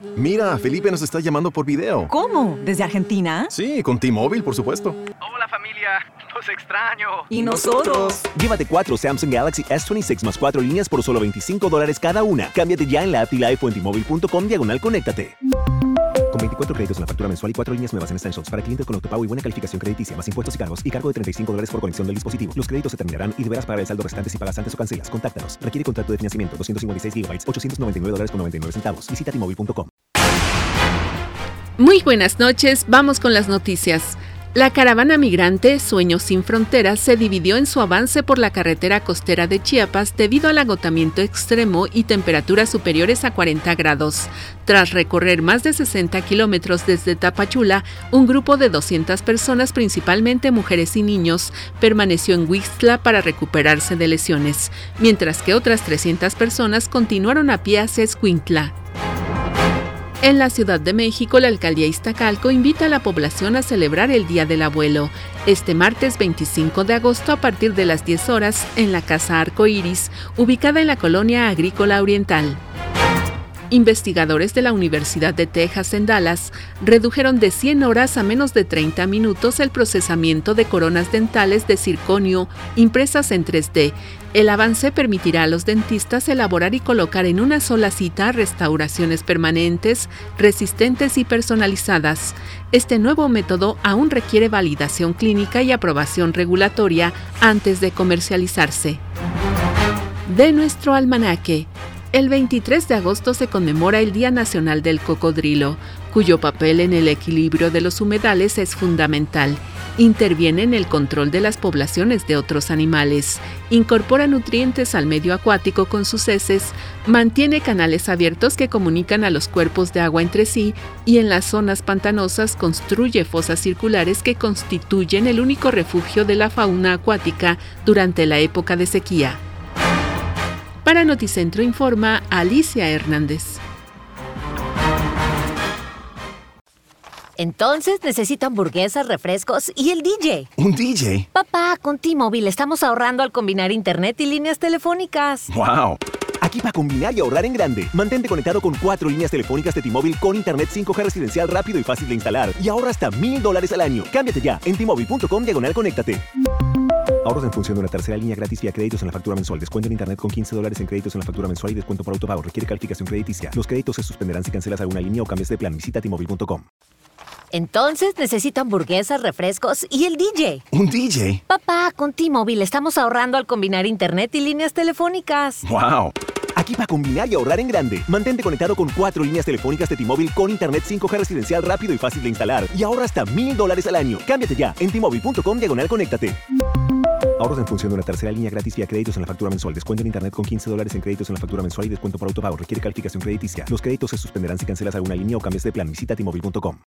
Mira, Felipe nos está llamando por video. ¿Cómo? ¿Desde Argentina? Sí, con T-Mobile, por supuesto. Hola familia, los extraño. ¿Y nosotros? Llévate 4 Samsung Galaxy S26 más 4 líneas por solo $25 cada una. Cámbiate ya en la app y Live o en T-Mobile.com/conéctate. Con 24 créditos en la factura mensual y 4 líneas nuevas en Essentials para clientes con autopago y buena calificación crediticia, más impuestos y cargos, y cargo de $35 por conexión del dispositivo. Los créditos se terminarán y deberás pagar el saldo restante si pagas antes o cancelas. Contáctanos. Requiere contrato de financiamiento. 256 GB, $899.99. Visita T-Mobile.com. Muy buenas noches, vamos con las noticias. La caravana migrante Sueños Sin Fronteras se dividió en su avance por la carretera costera de Chiapas debido al agotamiento extremo y temperaturas superiores a 40 grados. Tras recorrer más de 60 kilómetros desde Tapachula, un grupo de 200 personas, principalmente mujeres y niños, permaneció en Huixtla para recuperarse de lesiones, mientras que otras 300 personas continuaron a pie hacia Escuintla. En la Ciudad de México, la alcaldía Iztacalco invita a la población a celebrar el Día del Abuelo, este martes 25 de agosto a partir de las 10 horas en la Casa Arco Iris, ubicada en la Colonia Agrícola Oriental. Investigadores de la Universidad de Texas en Dallas redujeron de 100 horas a menos de 30 minutos el procesamiento de coronas dentales de circonio impresas en 3D. El avance permitirá a los dentistas elaborar y colocar en una sola cita restauraciones permanentes, resistentes y personalizadas. Este nuevo método aún requiere validación clínica y aprobación regulatoria antes de comercializarse. De nuestro almanaque. El 23 de agosto se conmemora el Día Nacional del Cocodrilo, cuyo papel en el equilibrio de los humedales es fundamental. Interviene en el control de las poblaciones de otros animales, incorpora nutrientes al medio acuático con sus heces, mantiene canales abiertos que comunican a los cuerpos de agua entre sí y en las zonas pantanosas construye fosas circulares que constituyen el único refugio de la fauna acuática durante la época de sequía. Para Noticentro informa Alicia Hernández. Entonces necesito hamburguesas, refrescos y el DJ. ¿Un DJ? Papá, con T-Mobile estamos ahorrando al combinar internet y líneas telefónicas. ¡Wow! Aquí para combinar y ahorrar en grande. Mantente conectado con 4 líneas telefónicas de T-Mobile con internet 5G residencial rápido y fácil de instalar. Y ahorra hasta $1,000 al año. Cámbiate ya en T-Mobile.com/conéctate. Ahorros en función de una tercera línea gratis vía créditos en la factura mensual. Descuento en internet con $15 en créditos en la factura mensual y descuento por autopago. Requiere calificación crediticia. Los créditos se suspenderán si cancelas alguna línea o cambias de plan. Visita T-Mobile.com. Entonces necesito hamburguesas, refrescos y el DJ. ¿Un DJ? Papá, con T-Mobile estamos ahorrando al combinar internet y líneas telefónicas. ¡Wow! Aquí para combinar y ahorrar en grande. Mantente conectado con 4 líneas telefónicas de T-Mobile con internet 5G residencial rápido y fácil de instalar. Y ahorra hasta $1,000 al año. Cámbiate ya en T-Mobile.com/conéctate. Ahorros en función de una tercera línea gratis vía créditos en la factura mensual. Descuento en internet con $15 en créditos en la factura mensual y descuento por autopago. Requiere calificación crediticia. Los créditos se suspenderán si cancelas alguna línea o cambias de plan. Visita T-Mobile.com.